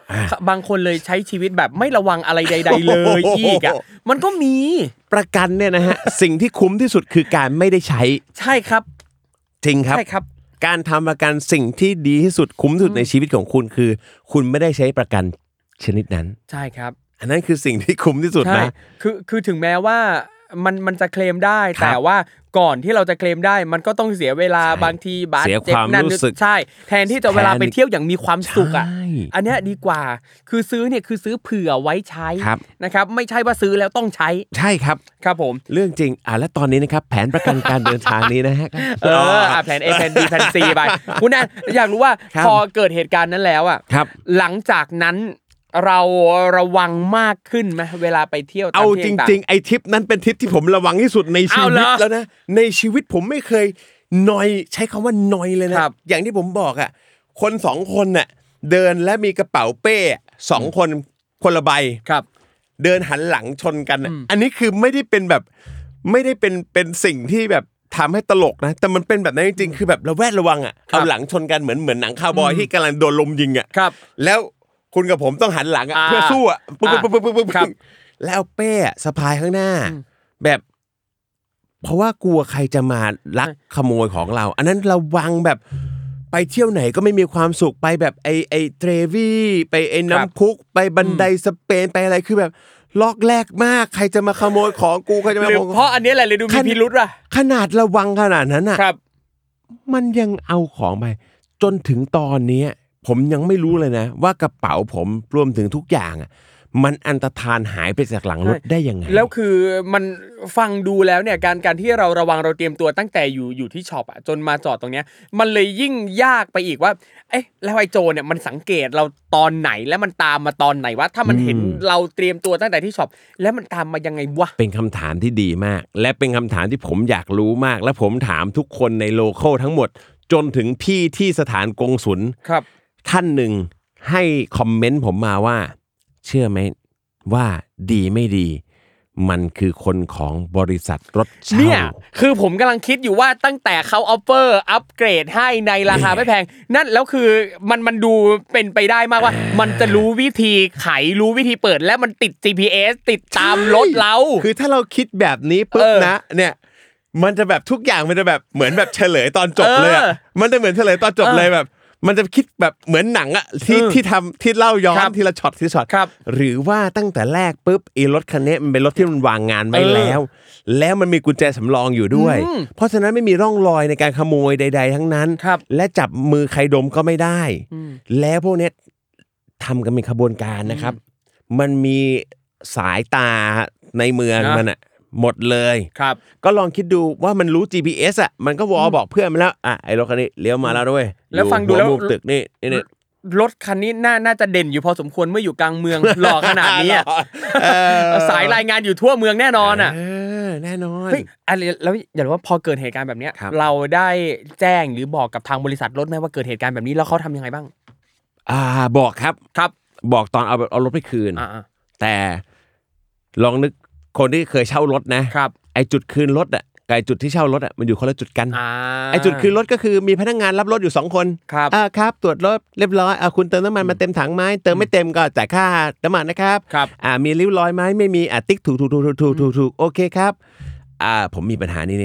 บางคนเลยใช้ชีวิตแบบไม่ระวังอะไรใดๆเลยอีกอ่ะมันก็มีประกันเนี่ยนะฮะ สิ่งที่คุ้มที่สุดคือการไม่ได้ใช้ใช่ครับจริงครับใช่ครับการทำประกันสิ่งที่ดีที่สุดคุ้มที่สุดในชีวิตของคุณคือคุณไม่ได้ใช้ประกันชนิดนั้นใช่ครับอันนั้นคือสิ่งที่คุ้มที่สุดนะคือถึงแม้ว่ามันจะเคลมได้แต่ว่าก่อนที่เราจะเคลมได้มันก็ต้องเสียเวลาบางทีบาดเจ็บนั่นใช่แทนที่จะเวลาไปเที่ยวอย่างมีความสุขอ่ะอันนี้ดีกว่าคือซื้อเนี่ยคือซื้อเผื่อไว้ใช้นะครับไม่ใช่ว่าซื้อแล้วต้องใช้ใช่ครับครับผมเรื่องจริงและตอนนี้นะครับแผนประกันการเดินทางนี้นะฮะแผน A แผน B แผน C ไปคุณแอนอยากรู้ว่าพอเกิดเหตุการณ์นั้นแล้วอ่ะหลังจากนั้นเราระวังมากขึ้นไหมเวลาไปเที่ยวเอาจริงๆไอ้ทริปนั้นเป็นทริปที่ผมระวังที่สุดในชีวิตแล้วนะในชีวิตผมไม่เคยนอยใช้คำว่านอยเลยนะอย่างที่ผมบอกอ่ะคน2คนน่ะเดินและมีกระเป๋าเป้2คนคนละใบเดินหันหลังชนกันอันนี้คือไม่ได้เป็นแบบไม่ได้เป็นสิ่งที่แบบทำให้ตลกนะแต่มันเป็นแบบนั้นจริงๆคือแบบระแวดระวังอ่ะเอาหลังชนกันเหมือนหนังคาวบอยที่กำลังโดนลมยิงอ่ะแล้วคุณกับผมต้องหันหลังเพื่อสู้ปึ๊บแล้วเป้สะพายข้างหน้าแบบเพราะว่ากลัวใครจะมาลักขโมยของเราอันนั้นระวังแบบไปเที่ยวไหนก็ไม่มีความสุขไปแบบไอเทรวี่ไปไอน้ำพุไปบันไดสเปนไปอะไรคือแบบล็อกแรกมากใครจะมาขโมยของกูใครจะมาเพราะอันนี้แหละเลยดูมีพิรุธอ่ะขนาดระวังขนาดนั้นอ่ะมันยังเอาของไปจนถึงตอนนี้ผมยังไม่รู้เลยนะว่ากระเป๋าผมรวมถึงทุกอย่างอ่ะมันอันตรธานหายไปจากหลังรถได้ยังไงแล้วคือมันฟังดูแล้วเนี่ยการที่เราระวังเราเตรียมตัวตั้งแต่อยู่ที่ช็อปอ่ะจนมาจอดตรงเนี้ยมันเลยยิ่งยากไปอีกว่าเอ๊ะแล้วไอ้โจรเนี่ยมันสังเกตเราตอนไหนแล้วมันตามมาตอนไหนวะถ้ามันเห็นเราเตรียมตัวตั้งแต่ที่ช็อปแล้วมันตามมายังไงวะเป็นคำถามที่ดีมากและเป็นคำถามที่ผมอยากรู้มากและผมถามทุกคนในโลคอลทั้งหมดจนถึงพี่ที่สถานกงสุลท่านหนึ่งให้คอมเมนต์ผมมาว่าเชื่อไหมว่าดีไม่ดีมันคือคนของบริษัทรถเช่าเนี่ยคือผมกำลังคิดอยู่ว่าตั้งแต่เขาออฟเฟอร์อัปเกรดให้ในราคาไม่แพงนั่นแล้วคือมันดูเป็นไปได้มากว่ามันจะรู้วิธีไขรู้วิธีเปิดและมันติด GPS ติดตามรถเราคือถ้าเราคิดแบบนี้ปุ๊บนะเนี่ยมันจะแบบทุกอย่างมันจะแบบเหมือนแบบเฉลยตอนจบเลยมันจะเหมือนเฉลยตอนจบเลยแบบมันจะคิดแบบเหมือนหนังอะที่เล่าย้อนทีละช็อตหรือว่าตั้งแต่แรกปุ๊บรถคันนี้มันเป็นรถที่มันวางงานไว้แล้วมันมีกุญแจสำรองอยู่ด้วยเพราะฉะนั้นไม่มีร่องรอยในการขโมยใดๆทั้งนั้นและจับมือใครดมก็ไม่ได้แล้วพวกนี้ทำกันเป็นขบวนการนะครับมันมีสายตาในเมืองมันอะหมดเลยก็ลองคิดดูว่ามันรู้ GPS อ่ะมันก็วอลบอกเพื่อนมันแล้วไอ้รถคันนี้เลี้ยวมาแล้วด้วยแล้วฟังดูแล้วตึกนี่รถคันนี้น่าจะเด่นอยู่พอสมควรเมื่ออยู่กลางเมืองหล่อขนาดนี้สายรายงานอยู่ทั่วเมืองแน่นอนอ่ะแน่นอนแล้วอย่างว่าพอเกิดเหตุการณ์แบบนี้เราได้แจ้งหรือบอกกับทางบริษัทรถไหมว่าเกิดเหตุการณ์แบบนี้แล้วเขาทำยังไงบ้างบอกครับบอกตอนเอารถไปคืนแต่ลองนึกคนที่เคยเช่ารถนะไอ้จุดคืนรถอ่ะกับจุดที่เช่ารถอ่ะมันอยู่คนละจุดกันไอ้จุดคืนรถก็คือมีพนักงานรับรถอยู่2คนครับตรวจรถเรียบร้อยคุณเติมน้ำมันมาเต็มถังไหมเติมไม่เต็มก็จ่ายค่าน้ำมันนะครับมีริ้วรอยไหมไม่มีติ๊กถูกโอเคครับผมมีปัญหานี้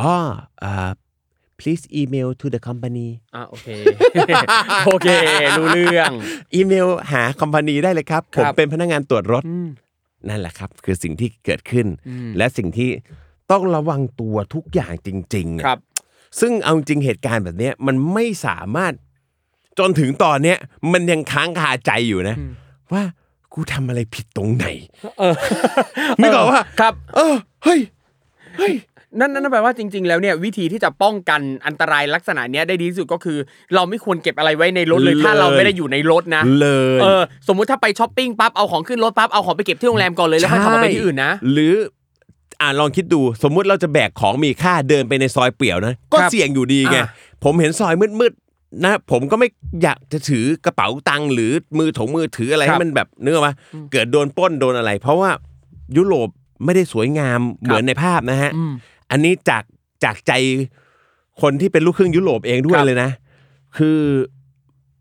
please email to the company โอเครู้เรื่องอีเมลหา company ได้เลยครับผมเป็นพนักงานตรวจรถนั่นแหละครับคือสิ่งที่เกิดขึ้นและสิ่งที่ต้องระวังตัวทุกอย่างจริงๆครับซึ่งเอาจริงเหตุการณ์แบบนี้มันไม่สามารถจนถึงตอนเนี้ยมันยังค้างคาใจอยู่นะว่ากูทำอะไรผิดตรงไหนนึกออกว่าครับเฮ้ยนั่นแปลว่าจริงๆแล้วเนี่ยวิธีที่จะป้องกันอันตรายลักษณะเนี้ยได้ดีที่สุดก็คือเราไม่ควรเก็บอะไรไว้ในรถเลยถ้าเราไม่ได้อยู่ในรถนะเลยสมมุติถ้าไปช้อปปิ้งปั๊บเอาของขึ้นรถปั๊บเอาของไปเก็บที่โรงแรมก่อนเลยแล้วค่อยขับไปที่อื่นนะหรือลองคิดดูสมมุติเราจะแบกของมีค่าเดินไปในซอยเปี่ยวนะก็เสี่ยงอยู่ดีไงผมเห็นซอยมืดๆนะผมก็ไม่อยากจะถือกระเป๋าตังค์หรือมือถืออะไรให้มันแบบนึกว่าเกิดโดนปล้นโดนอะไรเพราะว่ายุโรปไม่ได้สวยงามเหมือนในภาพนะฮะอันนี้จากใจคนที่เป็นลูกครึ่งยุโรปเองด้วยเลยนะคือ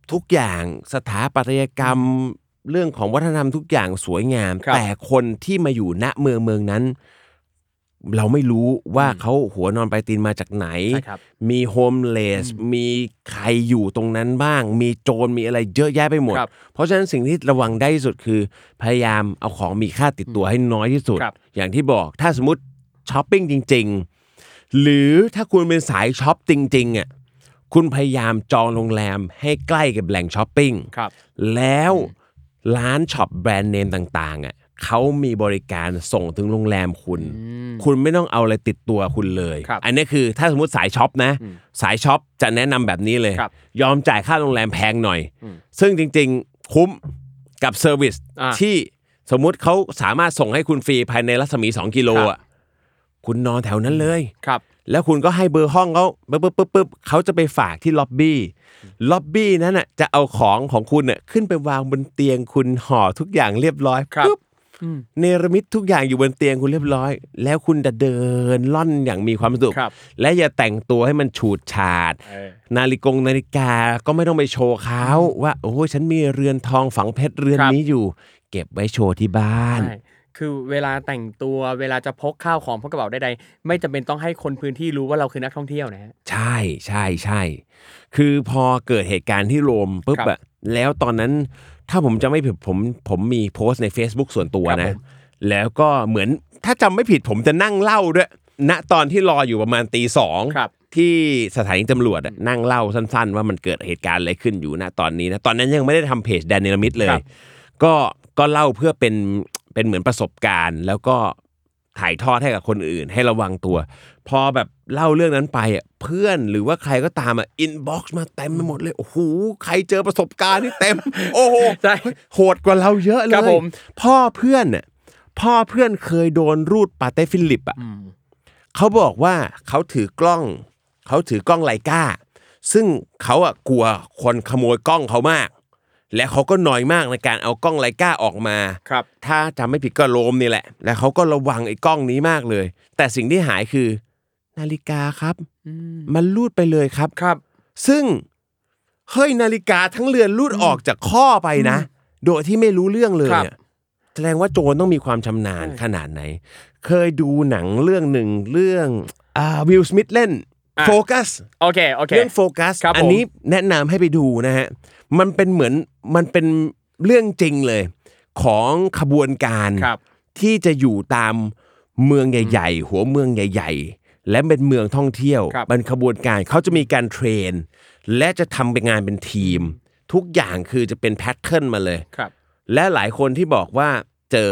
ทุกอย่างสถาปัตยกรรมเรื่องของวัฒนธรรมทุกอย่างสวยงามแต่คนที่มาอยู่ณเมืองนั้นเราไม่รู้ว่าเขาหัวนอนปลายตีนมาจากไหนมีโฮมเลสมีใครอยู่ตรงนั้นบ้างมีโจรมีอะไรเยอะแยะไปหมดเพราะฉะนั้นสิ่งที่ระวังได้ที่สุดคือพยายามเอาของมีค่าติดตัวให้น้อยที่สุดอย่างที่บอกถ้าสมมติช้อปปิ้งจริงๆหรือถ้าคุณเป็นสายช็อปจริงๆอ่ะคุณพยายามจองโรงแรมให้ใกล้กับแหล่งช้อปปิ้งแล้วร้านช็อปแบรนด์เนมต่างๆอ่ะเขามีบริการส่งถึงโรงแรมคุณไม่ต้องเอาอะไรติดตัวคุณเลยอันนี้คือถ้าสมมติสายช็อปนะสายช็อปจะแนะนำแบบนี้เลยยอมจ่ายค่าโรงแรมแพงหน่อยซึ่งจริงๆคุ้มกับเซอร์วิสที่สมมุติเขาสามารถส่งให้คุณฟรีภายในรัศมี2กิโลอ่ะคุณนอนแถวนั้นเลยแล้วคุณก็ให้เบอร์ห้องเขาปึ๊บเขาจะไปฝากที่ล็อบบี้นั้นน่ะจะเอาของคุณน่ะขึ้นไปวางบนเตียงคุณห่อทุกอย่างเรียบร้อยปึ๊บเนรมิตทุกอย่างอยู่บนเตียงคุณเรียบร้อยแล้วคุณจะเดินล่อนอย่างมีความสุขและอย่าแต่งตัวให้มันฉูดฉาดนาฬิกาก็ไม่ต้องไปโชว์เขาว่าโอ้ยฉันมีเรือนทองฝังเพชรเรือนนี้อยู่เก็บไว้โชว์ที่บ้านคือเวลาแต่งตัวเวลาจะพกข้าวของพกกระเป๋าใดๆไม่จำเป็นต้องให้คนพื้นที่รู้ว่าเราคือนักท่องเที่ยวนะใช่คือพอเกิดเหตุการณ์ที่โรมปุ๊บอะแล้วตอนนั้นถ้าผมจะไม่ผิดผมมีโพสต์ใน Facebook ส่วนตัวนะแล้วก็เหมือนถ้าจำไม่ผิดผมจะนั่งเล่าด้วยณตอนที่รออยู่ประมาณ 2:00 ที่สถานีตำรวจนั่งเล่าสั้นๆว่ามันเกิดเหตุการณ์อะไรขึ้นอยู่ณตอนนี้นะตอนนั้นยังไม่ได้ทำเพจแดนเนลมิดเลยก็เล่าเพื่อเป็นเหมือนประสบการณ์แล้วก็ถ่ายทอดให้กับคนอื่นให้ระวังตัวพอแบบเล่าเรื่องนั้นไปอ่ะเพื่อนหรือว่าใครก็ตามอ่ะอินบ็อกซ์มาเต็มไปหมดเลยโอ้โหใครเจอประสบการณ์นี่เต็มโอ้โหโหดกว่าเราเยอะเลยพ่อเพื่อนเคยโดนรูดปาเต้ฟิลิปอ่ะเขาบอกว่าเขาถือกล้องไลกาซึ่งเขาอ่ะกลัวคนขโมยกล้องเขามากและเขาก็น้อยมากในการเอากล้องไลกาออกมาถ้าจำไม่ผิดก็โรมนี่แหละและเขาก็ระวังไอ้กล้องนี้มากเลยแต่สิ่งที่หายคือนาฬิกาครับมันลูดไปเลยครับซึ่งเฮ้ยนาฬิกาทั้งเรือนลูดออกจากข้อไปนะโดยที่ไม่รู้เรื่องเลยเนี่ยแสดงว่าโจรต้องมีความชำนาญขนาดไหนเคยดูหนังเรื่องหนึ่งเรื่องวิล สมิธเล่นโฟกัสโอเคเรื่องโฟกัสอันนี้แนะนำให้ไปดูนะฮะมันเป็นเรื่องจริงเลยของขบวนการที่จะอยู่ตามเมืองใหญ่ๆหัวเมืองใหญ่ๆและเป็นเมืองท่องเที่ยวเป็นขบวนการเขาจะมีการเทรนและจะทำเป็นงานเป็นทีมทุกอย่างคือจะเป็นแพทเทิร์นมาเลยและหลายคนที่บอกว่าเจอ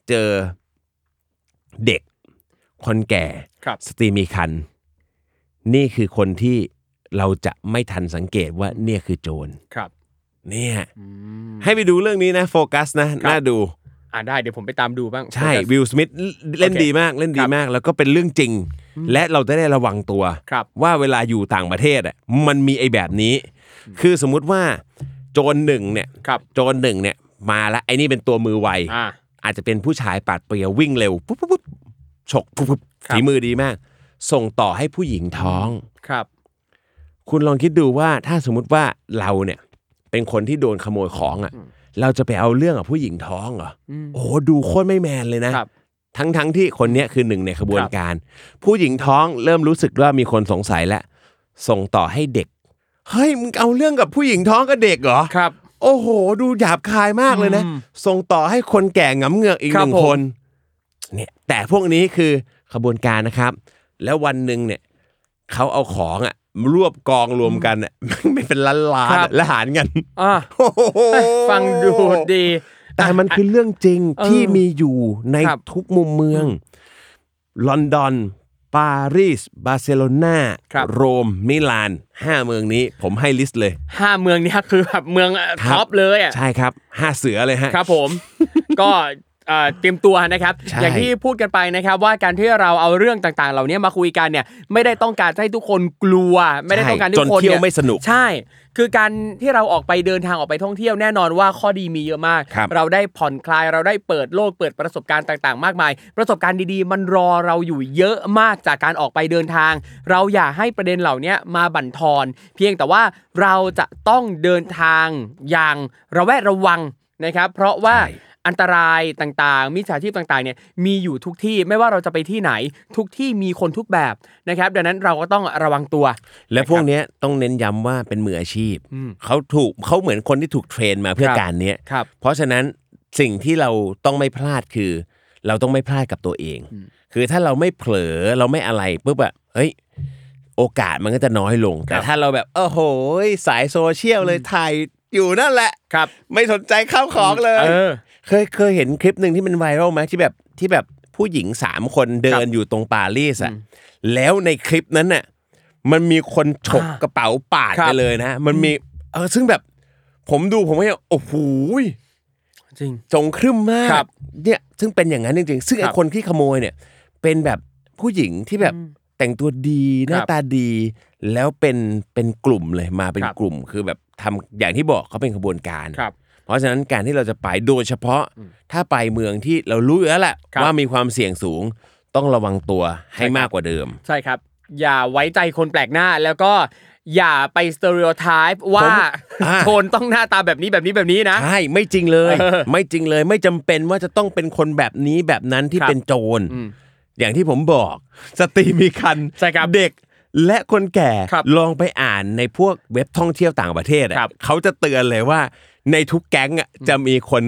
เด็กคนแก่สตรีมีครรภ์นี่คือคนที่เราจะไม่ทันสังเกตว่าเนี่ยคือโจรเนี่ยให้ไปดูเรื่องนี้นะโฟกัสนะน่าดูได้เดี๋ยวผมไปตามดูบ้างใช่วิล สมิธเล่นดีมากแล้วก็เป็นเรื่องจริงและเราจะได้ระวังตัวว่าเวลาอยู่ต่างประเทศอ่ะมันมีไอ้แบบนี้คือสมมุติว่าโจรหนึ่งเนี่ยมาแล้วไอ้นี่เป็นตัวมือไวอาจจะเป็นผู้ชายปาดเปรียววิ่งเร็วปุ๊บฉกปุ๊บฝีมือดีมากส่งต่อให้ผู้หญิงท้องคุณลองคิดดูว่าถ้าสมมุติว่าเราเนี่ยเป็นคนที่โดนขโมยของอ่ะเราจะไปเอาเรื่องกับผู้หญิงท้องเหรอโอ้ดูโคตรไม่แมนเลยนะทั้งที่คนนี้คือหนึ่งในขบวนการผู้หญิงท้องเริ่มรู้สึกว่ามีคนสงสัยแล้วส่งต่อให้เด็กเฮ้ยมึงเอาเรื่องกับผู้หญิงท้องกับเด็กเหรอโอ้โหดูหยาบคายมากเลยนะส่งต่อให้คนแก่งำเงือกอีกหนึ่งคนเนี่ยแต่พวกนี้คือขบวนการนะครับแล้ววันนึงเนี่ยเขาเอาของอ่ะรวบกองรวมกันอ่ะไม่เป็นล้านๆและหารกันฟังดูดีแต่มันคือเรื่องจริงที่มีอยู่ในทุกมุมเมืองลอนดอนปารีสบาร์เซโลนาโรมมิลาน5เมืองนี้ผมให้ลิสต์เลย 5เมืองนี้คือแบบเมืองท็อปเลยอ่ะใช่ครับ5เสือเลยฮะครับผมก็เตรียมตัวนะครับอย่างที่พูดกันไปนะครับว่าการที่เราเอาเรื่องต่างๆเหล่านี้มาคุยกันเนี่ยไม่ได้ต้องการให้ทุกคนกลัวไม่ได้ต้องการให้ทุกคนเนี่ยไม่สนุกใช่คือการที่เราออกไปเดินทางออกไปท่องเที่ยวแน่นอนว่าข้อดีมีเยอะมากเราได้ผ่อนคลายเราได้เปิดโลกเปิดประสบการณ์ต่างๆมากมายประสบการณ์ดีๆมันรอเราอยู่เยอะมากจากการออกไปเดินทางเราอย่าให้ประเด็นเหล่านี้มาบั่นทอนเพียงแต่ว่าเราจะต้องเดินทางอย่างระแวดระวังนะครับเพราะว่าอันตรายต่างๆมิจฉาชีพต่างๆเนี่ยมีอยู่ทุกที่ไม่ว่าเราจะไปที่ไหนทุกที่มีคนทุกแบบนะครับดังนั้นเราก็ต้องระวังตัวและพวกนี้ต้องเน้นย้ำว่าเป็นมืออาชีพเขาเหมือนคนที่ถูกเทรนมาเพื่อการนี้เพราะฉะนั้นสิ่งที่เราต้องไม่พลาดคือเราต้องไม่พลาดกับตัวเองคือถ้าเราไม่เผลอเราไม่อะไรปุ๊บอะเฮ้ยโอกาสมันก็จะน้อยลงแต่ถ้าเราแบบโอ้โหสายโซเชียลเลยถ่ายอยู่นั่นแหละไม่สนใจข้าวของเลยเคยเห็นคลิปหนึ่งที่มันไวรัลไหมที่แบบผู้หญิง3คนเดินอยู่ตรงปารีสอ่ะแล้วในคลิปนั้นน่ะมันมีคนฉกกระเป๋าปาดไปเลยนะมันมีซึ่งแบบผมดูผมว่าโอ้โหจริงจงครึ่มมากเนี่ยซึ่งเป็นอย่างนั้นจริงๆซึ่งไอ้คนที่ขโมยเนี่ยเป็นแบบผู้หญิงที่แบบแต่งตัวดีหน้าตาดีแล้วเป็นกลุ่มเลยมาเป็นกลุ่มคือแบบทำอย่างที่บอกเขาเป็นขบวนการเพราะฉะนั้นการที่เราจะไปโดยเฉพาะถ้าไปเมืองที่เรารู้อยู่แล้วแหละว่ามีความเสี่ยงสูงต้องระวังตัวให้มากกว่าเดิมใช่ครับอย่าไว้ใจคนแปลกหน้าแล้วก็อย่าไปสเตอริโอไทป์ว่าโจรต้องหน้าตาแบบนี้นะใช่ไม่จริงเลยไม่จริงเลยไม่จำเป็นว่าจะต้องเป็นคนแบบนี้แบบนั้นที่เป็นโจรอย่างที่ผมบอกสตรีมีครรภ์เด็กและคนแก่ลองไปอ่านในพวกเว็บท่องเที่ยวต่างประเทศเขาจะเตือนเลยว่าในทุกแก๊งจะมีคน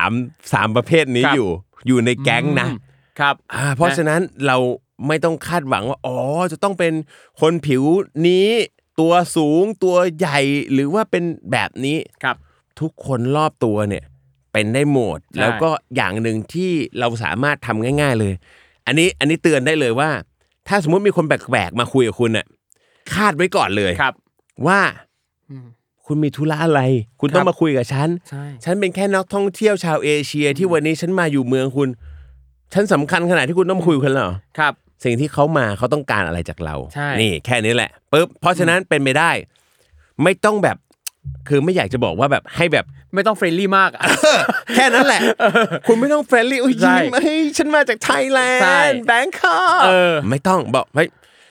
3ประเภทนี้อยู่ในแก๊งนะครับเพราะฉะนั้นเราไม่ต้องคาดหวังว่าจะต้องเป็นคนผิวนี้ตัวสูงตัวใหญ่หรือว่าเป็นแบบนี้ทุกคนรอบตัวเนี่ยเป็นได้หมดแล้วก็อย่างหนึ่งที่เราสามารถทำง่ายๆเลยอันนี้เตือนได้เลยว่าถ้าสมมติมีคนแปลกๆมาคุยกับคุณน่ะคาดไว้ก่อนเลยว่าคุณมีธุระอะไรคุณต้องมาคุยกับฉันเป็นแค่นักท่องเที่ยวชาวเอเชียที่วันนี้ฉันมาอยู่เมืองคุณฉันสำคัญขนาดที่คุณต้องมาคุยกันเหรอครับสิ่งที่เขามาเขาต้องการอะไรจากเรานี่แค่นี้แหละปึ๊บเพราะฉะนั้นเป็นไปได้ไม่ต้องแบบคือไม่อยากจะบอกว่าแบบให้แบบไม่ต้องเฟรนลี่มากแค่นั้นแหละคุณไม่ต้องเฟรนลี่อุ้ยยิ้มเฮ้ยฉันมาจากไทยแลนด์แบงคอกไม่ต้องบอกเฮ้ย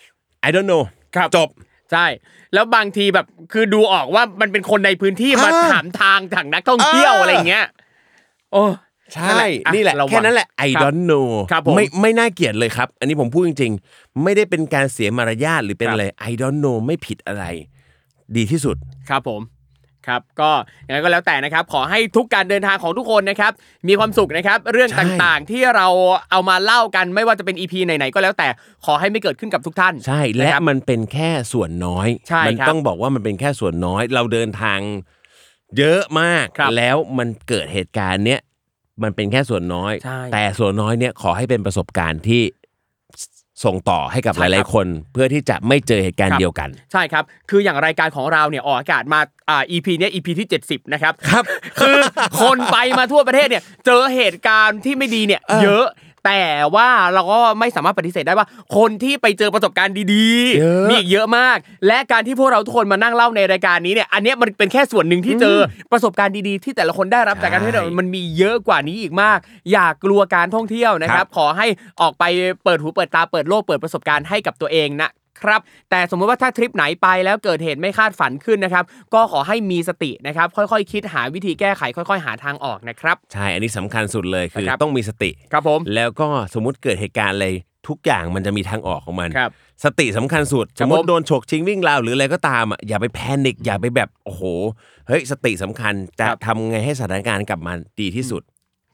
I don't know จบใช่แล้วบางทีแบบคือดูออกว่ามันเป็นคนในพื้นที่มาถามทางจากนักท่องเที่ยวอะไรเงี้ยโอ้ใช่นี่แหละแค่นั้นแหละ I don't know ไม่น่าเกลียดเลยครับอันนี้ผมพูดจริงๆไม่ได้เป็นการเสียมารยาทหรือเป็นอะไร I don't know ไม่ผิดอะไรดีที่สุดครับผมครับก็อย่างไรก็แล้วแต่นะครับขอให้ทุกการเดินทางของทุกคนนะครับมีความสุขนะครับเรื่องต่างๆที่เราเอามาเล่ากันไม่ว่าจะเป็น EP ไหนๆก็แล้วแต่ขอให้ไม่เกิดขึ้นกับทุกท่านใช่และมันเป็นแค่ส่วนน้อยมันต้องบอกว่ามันเป็นแค่ส่วนน้อยเราเดินทางเยอะมากแล้วมันเกิดเหตุการณ์เนี้ยมันเป็นแค่ส่วนน้อยแต่ส่วนน้อยเนี่ยขอให้เป็นประสบการณ์ที่ส่งต่อให้กับหลายๆคนเพื่อที่จะไม่เจอเหตุการณ์เดียวกันใช่ครับคืออย่างรายการของเราเนี่ยออกอากาศมาEP เนี้ย EP ที่70นะครับครับคือคนไปมาทั่วประเทศเนี่ยเจอเหตุการณ์ที่ไม่ดีเนี่ยเยอะแต่ว่าเราก็ไม่สามารถปฏิเสธได้ว่าคนที่ไปเจอประสบการณ์ดีๆมีอีกเยอะมากและการที่พวกเราทุกคนมานั่งเล่าในรายการนี้เนี่ยอันเนี้ยมันเป็นแค่ส่วนหนึ่งที่เจอประสบการณ์ดีๆที่แต่ละคนได้รับจากการท่องเที่ยวมันมีเยอะกว่านี้อีกมากอย่ากลัวการท่องเที่ยวนะครับขอให้ออกไปเปิดหูเปิดตาเปิดโลกเปิดประสบการณ์ให้กับตัวเองนะครับแต่สมมติว่าถ้าทริปไหนไปแล้วเกิดเหตุไม่คาดฝันขึ้นนะครับก็ขอให้มีสตินะครับค่อยๆคิดหาวิธีแก้ไขค่อยๆหาทางออกนะครับใช่อันนี้สำคัญสุดเลยคือต้องมีสติครับผมแล้วก็สมมุติเกิดเหตุการณ์อะไรทุกอย่างมันจะมีทางออกของมันสติสำคัญสุดสมมติโดนฉกชิงวิ่งราวหรืออะไรก็ตามอ่ะอย่าไปแพนิคอย่าไปแบบโอ้โหเฮ้ยสติสำคัญจะทำไงให้สถานการณ์กลับมาดีที่สุด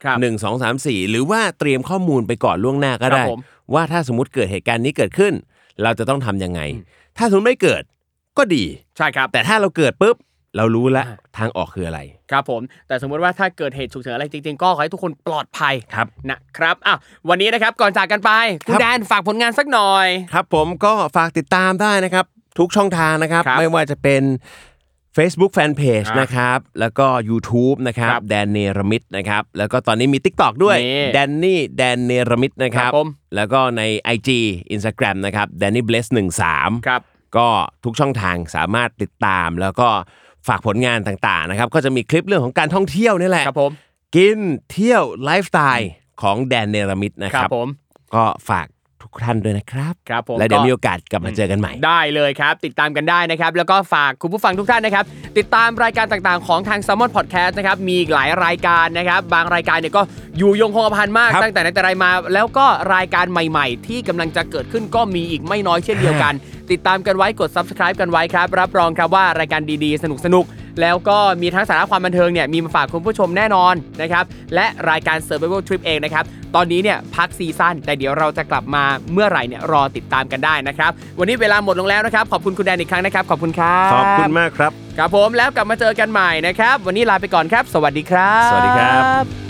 1 2 3 4หรือว่าเตรียมข้อมูลไปก่อนล่วงหน้าก็ได้ว่าถ้าสมมติเกิดเหตุการณ์นี้เกิดขึ้นเราจะต้องทำยังไงถ้าสมมติไม่เกิดก็ดีใช่ครับแต่ถ้าเราเกิดปุ๊บเรารู้แล้วทางออกคืออะไรครับผมแต่สมมติว่าถ้าเกิดเหตุฉุกเฉินอะไรจริงๆก็ขอให้ทุกคนปลอดภัยครับนะครับวันนี้นะครับก่อนจากกันไปคุณแดนฝากผลงานสักหน่อยครับผมก็ฝากติดตามได้นะครับทุกช่องทางนะครับไม่ว่าจะเป็น Facebook Fanpage นะครับแล้วก็ YouTube นะครับแดนเนรมิตนะครับแล้วก็ตอนนี้มี TikTok ด้วยแดนนี่แดนเนรมิตนะครับแล้วก็ใน IG Instagram นะครับ dannybless13 ครับก็ทุกช่องทางสามารถติดตามแล้วก็ฝากผลงานต่างๆนะครับก็จะมีคลิปเรื่องของการท่องเที่ยวนี่แหละครับผมกินเที่ยวไลฟ์สไตล์ของแดนเนรมิตนะครับผมก็ฝากทุกท่านด้วยนะครับครับผมและเดี๋ยวมีโอกาสกลับมาเจอกันใหม่ได้เลยครับติดตามกันได้นะครับแล้วก็ฝากคุณผู้ฟังทุกท่านนะครับติดตามรายการต่างๆของทาง Salmon Podcast นะครับมีอีกหลายรายการนะครับบางรายการเนี่ยก็อยู่ยงคงกระพันมากตั้งแต่ไหนแต่ไรมาแล้วก็รายการใหม่ๆที่กำลังจะเกิดขึ้นก็มีอีกไม่น้อยเช่นเดียวกันติดตามกันไว้กด Subscribe กันไว้ครับรับรองครับว่ารายการดีๆสนุกแล้วก็มีทั้งสาระความบันเทิงเนี่ยมีมาฝากคุณผู้ชมแน่นอนนะครับและรายการ Survival Trip เองนะครับตอนนี้เนี่ยพักซีซั่นแต่เดี๋ยวเราจะกลับมาเมื่อไหร่เนี่ยรอติดตามกันได้นะครับวันนี้เวลาหมดลงแล้วนะครับขอบคุณคุณแดนอีกครั้งนะครับขอบคุณครับขอบคุณมากครับครับผมแล้วกลับมาเจอกันใหม่นะครับวันนี้ลาไปก่อนครับสวัสดีครับสวัสดีครับ